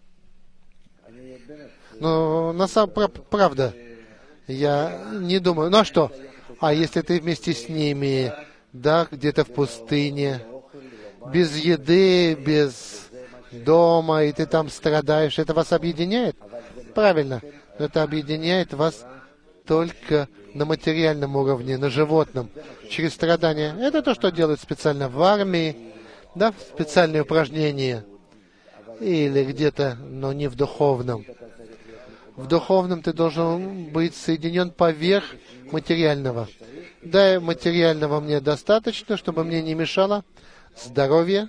Но на самом правда, я не думаю. Ну а что? А если ты вместе с ними, да, где-то в пустыне, без еды, без дома, и ты там страдаешь, это вас объединяет? Правильно. Но это объединяет вас только на материальном уровне, на животном, через страдания. Это то, что делают специально в армии, да, специальные упражнения, или где-то, но не в духовном. В духовном ты должен быть соединен поверх материального. Да, материального мне достаточно, чтобы мне не мешало здоровье,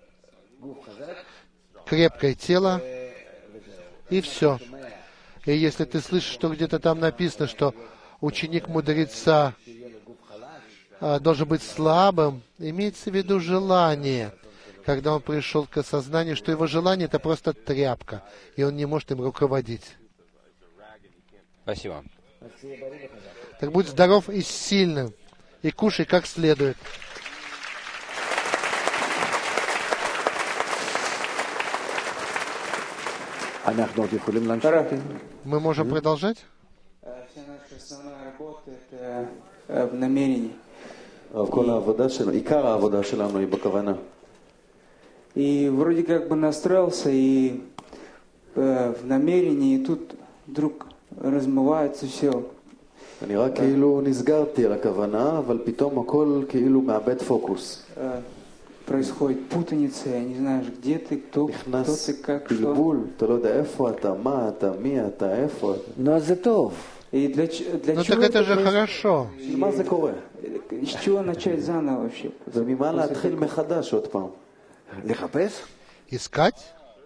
крепкое тело, и все. И если ты слышишь, что где-то там написано, что ученик мудреца а, должен быть слабым, имеется в виду желание, когда он пришел к осознанию, что его желание — это просто тряпка, и он не может им руководить. Спасибо. Так будь здоров и сильным, и кушай как следует. Мы можем продолжать? Вся наша основная работа — это в намерении. И вроде как бы настроился и в намерении, и тут вдруг размывается все. נראה כאילו נסגרתי על הכוונה, אבל פתאום הכל כאילו מאבד פוקוס. Происходит путаница, я не знаешь, где ты, кто, кто ты, как, что. אתה לא יודע איפה אתה, מה אתה, מי אתה, איפה אתה. Но זה טוב. И для, для ну чего так это же происходит? хорошо. מה זה קורה? С чего начать заново вообще? וממה להתחיל מחדש עוד פעם? לחפש? Искать?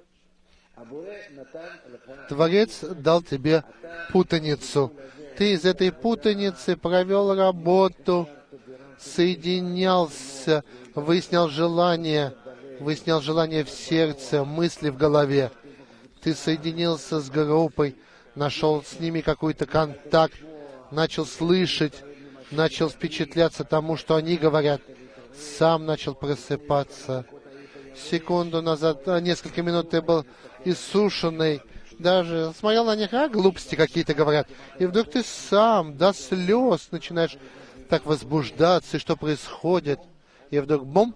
Творец дал тебе путаницу. Ты из этой путаницы провел работу, соединялся, выяснял желание, выяснял желание в сердце, мысли в голове. Ты соединился с группой, нашел с ними какой-то контакт, начал слышать, начал впечатляться тому, что они говорят, сам начал просыпаться. Секунду назад, несколько минут ты был иссушенный, даже смотрел на них, а глупости какие-то говорят. И вдруг ты сам до слез начинаешь так возбуждаться, и что происходит. И вдруг бум!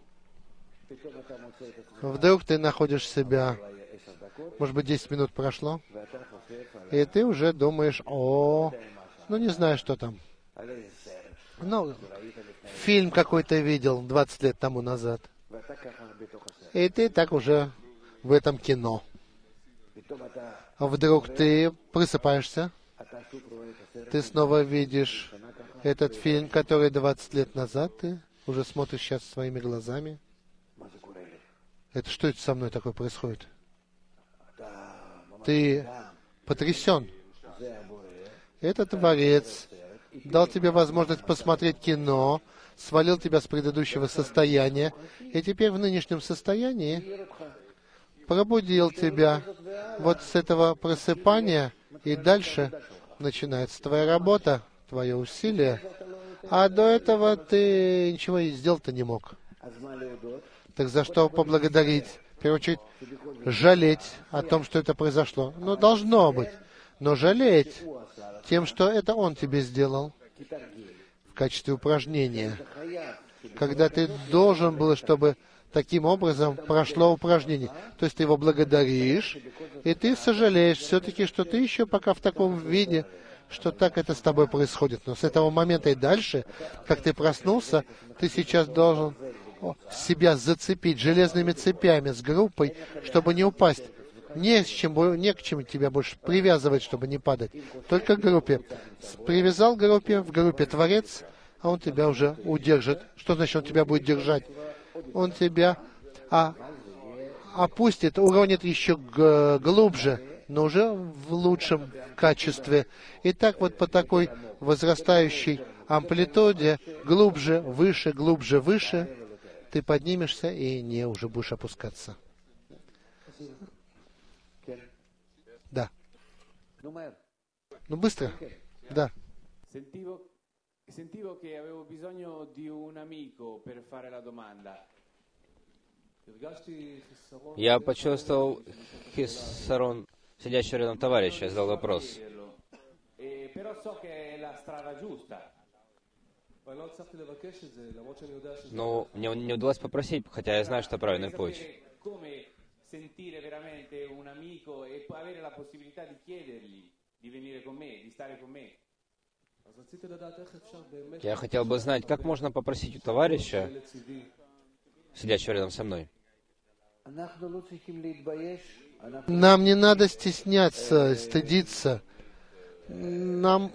Вдруг ты находишь себя, может быть, десять минут прошло, и ты уже думаешь, о, ну не знаю, что там. Ну, фильм какой-то видел двадцать лет тому назад. И ты так уже в этом кино. А вдруг ты просыпаешься, ты снова видишь этот фильм, который двадцать лет назад ты уже смотришь сейчас своими глазами. Это что это со мной такое происходит? Ты потрясен. Это Творец дал тебе возможность посмотреть кино, свалил тебя с предыдущего состояния, и теперь в нынешнем состоянии пробудил тебя вот с этого просыпания, и дальше начинается твоя работа, твое усилие. А до этого ты ничего и сделать-то не мог. Так за что поблагодарить? В первую очередь, жалеть о том, что это произошло. Ну, должно быть. Но жалеть тем, что это он тебе сделал в качестве упражнения. Когда ты должен был, чтобы таким образом прошло упражнение. То есть ты его благодаришь, и ты сожалеешь все-таки, что ты еще пока в таком виде, что так это с тобой происходит. Но с этого момента и дальше, как ты проснулся, ты сейчас должен себя зацепить железными цепями с группой, чтобы не упасть. Не, с чем, не к чему тебя больше привязывать, чтобы не падать. Только к группе. Привязал к группе, в группе Творец, а он тебя уже удержит. Что значит, он тебя будет держать? Он тебя а, опустит, уронит еще г- глубже, но уже в лучшем качестве. И так вот по такой возрастающей амплитуде, глубже, выше, глубже, выше, ты поднимешься и не уже будешь опускаться. Да. Ну, быстро. Да. Sentivo che avevo bisogno di un amico per fare la domanda. Я почувствовал Хиссарон, сидящего рядом товарища, задал вопрос. Però so che è la strada giusta. Но мне не удалось попросить, хотя я знаю, что правильный путь. Come sentire veramente un amico e avere la possibilità di chiedergli di venire con me, di stare con me. Я хотел бы знать, как можно попросить у товарища, сидящего рядом со мной. Нам не надо стесняться, стыдиться. Нам,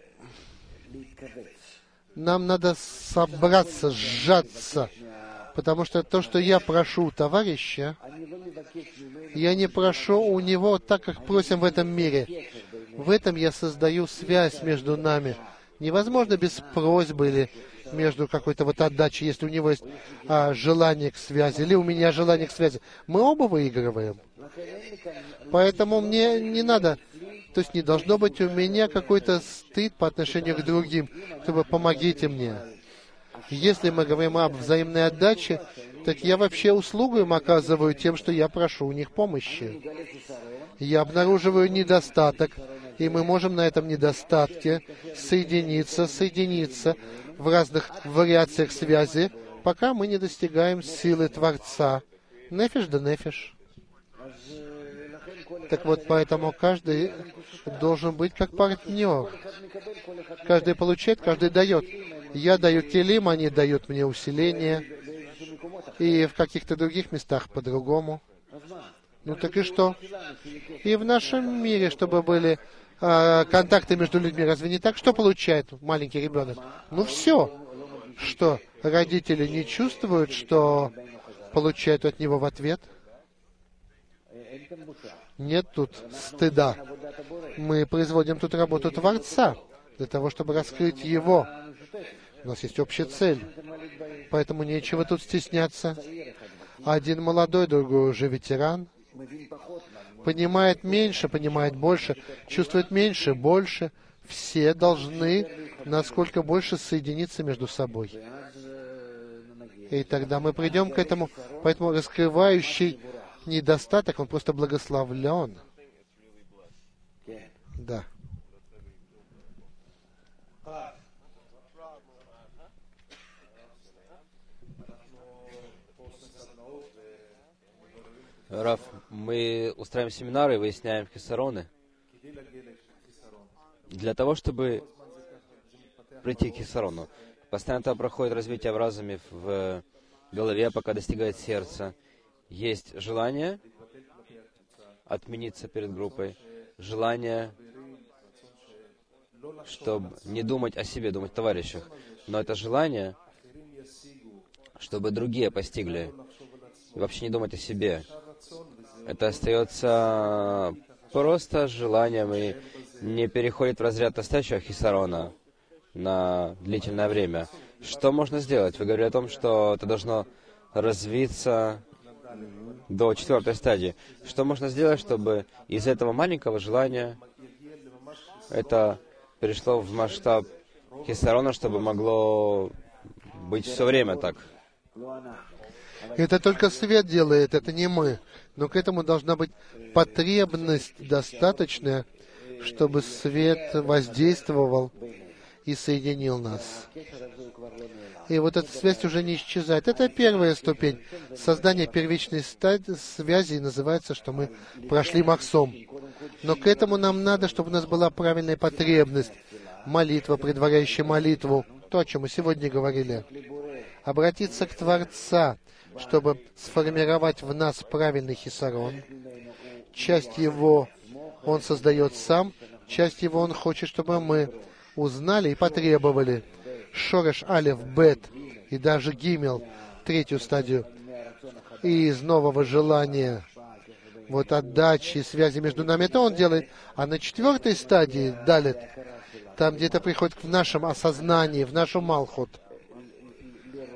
нам надо собраться, сжаться. Потому что то, что я прошу у товарища, я не прошу у него так, как просим в этом мире. В этом я создаю связь между нами. Невозможно без просьбы или между какой-то вот отдачей, если у него есть а, желание к связи, или у меня желание к связи. Мы оба выигрываем. Поэтому мне не надо, то есть не должно быть у меня какой-то стыд по отношению к другим, чтобы помогите мне. Если мы говорим об взаимной отдаче, так я вообще услугу им оказываю тем, что я прошу у них помощи. Я обнаруживаю недостаток, и мы можем на этом недостатке соединиться, соединиться в разных вариациях связи, пока мы не достигаем силы Творца. Нефиш да нефиш. Так вот, поэтому каждый должен быть как партнер. Каждый получает, каждый дает. Я даю келим, они дают мне усиление. И в каких-то других местах по-другому. Ну так и что? И в нашем мире, чтобы были э, контакты между людьми, разве не так? Что получает маленький ребенок? Ну все. Что, родители не чувствуют, что получают от него в ответ? Нет тут стыда. Мы производим тут работу Творца, для того, чтобы раскрыть Его. У нас есть общая цель, поэтому нечего тут стесняться. Один молодой, другой уже ветеран. Понимает меньше, понимает больше, чувствует меньше, больше. Все должны насколько больше соединиться между собой. И тогда мы придем к этому. Поэтому раскрывающий недостаток, он просто благословлен. Да. Раф, мы устраиваем семинары и выясняем хиссароны для того, чтобы прийти к хиссарону. Постоянно там проходит развитие в разуме, в голове, пока достигает сердца. Есть желание отмениться перед группой, желание, чтобы не думать о себе, думать о товарищах. Но это желание, чтобы другие постигли, и вообще не думать о себе. Это остается просто желанием и не переходит в разряд настоящего хиссарона на длительное время. Что можно сделать? Вы говорили о том, что это должно развиться до четвертой стадии. Что можно сделать, чтобы из этого маленького желания это перешло в масштаб хиссарона, чтобы могло быть все время так? Это только свет делает, это не мы. Но к этому должна быть потребность достаточная, чтобы свет воздействовал и соединил нас. И вот эта связь уже не исчезает. Это первая ступень. Создание первичной стадии связи называется, что мы прошли махсом. Но к этому нам надо, чтобы у нас была правильная потребность. Молитва, предваряющая молитву. То, о чем мы сегодня говорили. Обратиться к Творца, чтобы сформировать в нас правильный хиссарон. Часть его он создает сам, часть его он хочет, чтобы мы узнали и потребовали. Шореш, Алеф, Бет и даже Гимел, третью стадию. И из нового желания, вот отдачи, связи между нами, это он делает. А на четвертой стадии, Далет, там где-то приходит в нашем осознании, в нашу Малхут,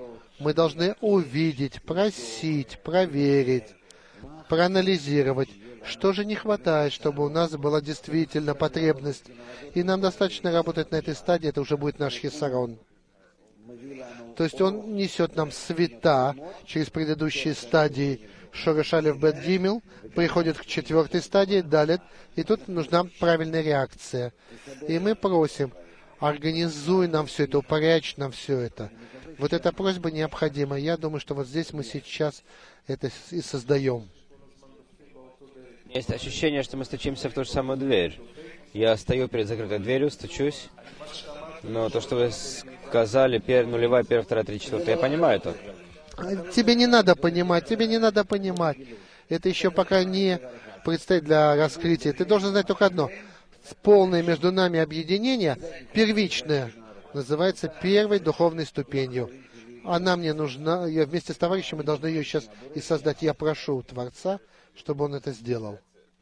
Мы должны увидеть, просить, проверить, проанализировать, что же не хватает, чтобы у нас была действительно потребность. И нам достаточно работать на этой стадии, это уже будет наш хисарон. То есть он несет нам света через предыдущие стадии Шореш Алеф Бет Гимел, приходит к четвертой стадии, Далет, и тут нужна правильная реакция. И мы просим, организуй нам все это, упорядочь нам все это. Вот эта просьба необходима. Я думаю, что вот здесь мы сейчас это и создаем. Есть ощущение, что мы стучимся в ту же самую дверь. Я стою перед закрытой дверью, стучусь, но то, что вы сказали, пер, нулевая, первая, вторая, третья, четвертая, я понимаю это. Тебе не надо понимать, тебе не надо понимать. Это еще пока не предстоит для раскрытия. Ты должен знать только одно. Полное между нами объединение, первичное, называется первой духовной ступенью. Она мне нужна, я вместе с товарищем, мы должны ее сейчас и создать. Я прошу Творца, чтобы он это сделал.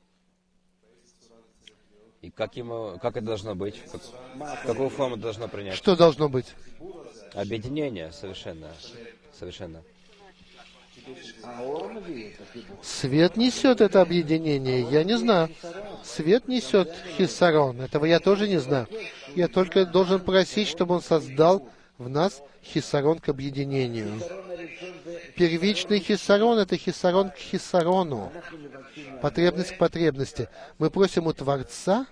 И как, ему, как это должно быть? Как, какую форму это должно принять? Что должно быть? Объединение, совершенно. Совершенно. Свет несет это объединение, я не знаю. Свет несет хисарон, этого я тоже не знаю. Я только должен просить, чтобы он создал в нас хисарон к объединению. Первичный хисарон — это хисарон к хисарону. Потребность к потребности. Мы просим у Творца,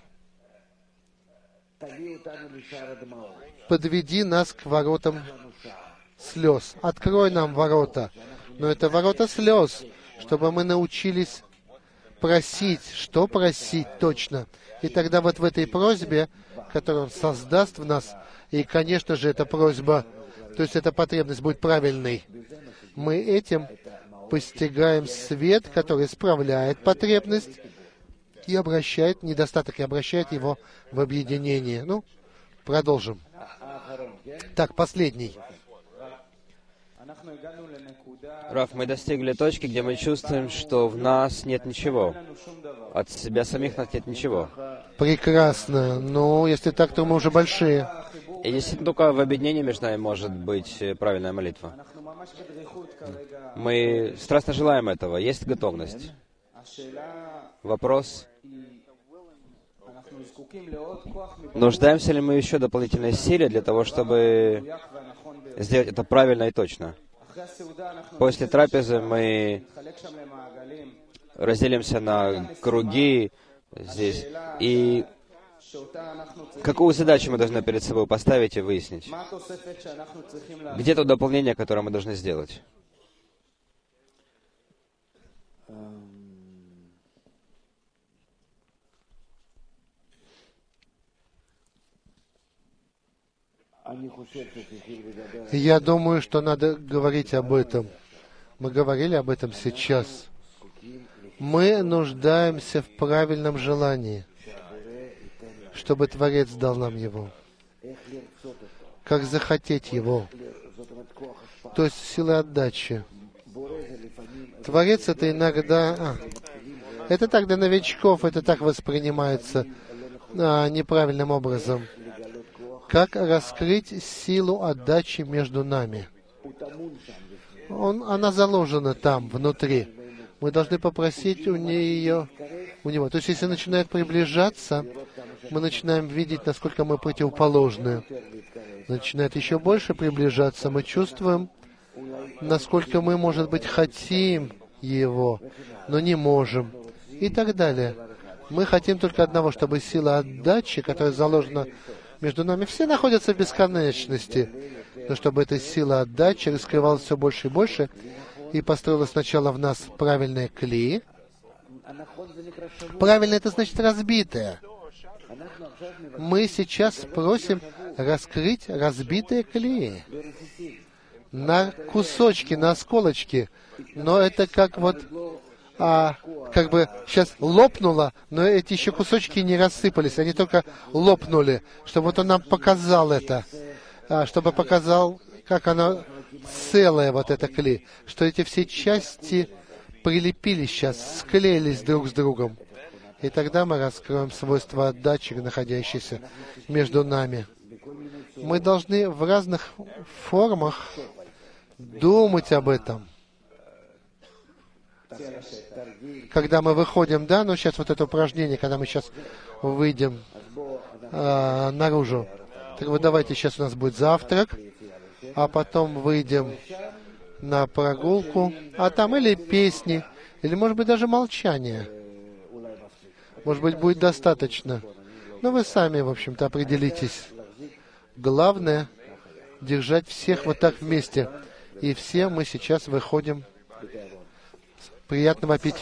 подведи нас к воротам слез. Открой нам ворота. Но это ворота слез, чтобы мы научились просить. Что просить точно? И тогда вот в этой просьбе, которую Он создаст в нас, и, конечно же, эта просьба, то есть эта потребность будет правильной, мы этим постигаем свет, который исправляет потребность и обращает недостаток, и обращает его в объединение. Ну, продолжим. Так, последний. Раф, мы достигли точки, где мы чувствуем, что в нас нет ничего. От себя самих нас нет ничего. Прекрасно. Ну, если так, то мы уже большие. И действительно только в объединении между нами может быть правильная молитва. Мы страстно желаем этого. Есть готовность. Вопрос: нуждаемся ли мы еще дополнительной силе для того, чтобы сделать это правильно и точно? После трапезы мы разделимся на круги здесь. И какую задачу мы должны перед собой поставить и выяснить? Где то дополнение, которое мы должны сделать? Я думаю, что надо говорить об этом. Мы говорили об этом сейчас. Мы нуждаемся в правильном желании, чтобы Творец дал нам его. Как захотеть его. То есть силы отдачи. Творец — это иногда... А, это так для новичков, это так воспринимается а, неправильным образом. Как раскрыть силу отдачи между нами? Он, она заложена там, внутри. Мы должны попросить у нее, у него. То есть, если начинает приближаться, мы начинаем видеть, насколько мы противоположны. Начинает еще больше приближаться, мы чувствуем, насколько мы, может быть, хотим его, но не можем. И так далее. Мы хотим только одного, чтобы сила отдачи, которая заложена между нами, все находятся в бесконечности, но чтобы эта сила отдачи раскрывалась все больше и больше, и построила сначала в нас правильное кли. Правильно — это значит разбитое. Мы сейчас просим раскрыть разбитые кли на кусочки, на осколочки, но это как вот а, как бы сейчас лопнуло, но эти еще кусочки не рассыпались, они только лопнули, чтобы вот он нам показал это, а, чтобы показал, как оно целое, вот это кли, что эти все части прилепились сейчас, склеились друг с другом. И тогда мы раскроем свойства отдачи, находящиеся между нами. Мы должны в разных формах думать об этом. Когда мы выходим, да, ну сейчас вот это упражнение, когда мы сейчас выйдем а, наружу. Так вот давайте, сейчас у нас будет завтрак, а потом выйдем на прогулку, а там или песни, или, может быть, даже молчание. Может быть, будет достаточно. Но вы сами, в общем-то, определитесь. Главное — держать всех вот так вместе. И все мы сейчас выходим. Приятного аппетита.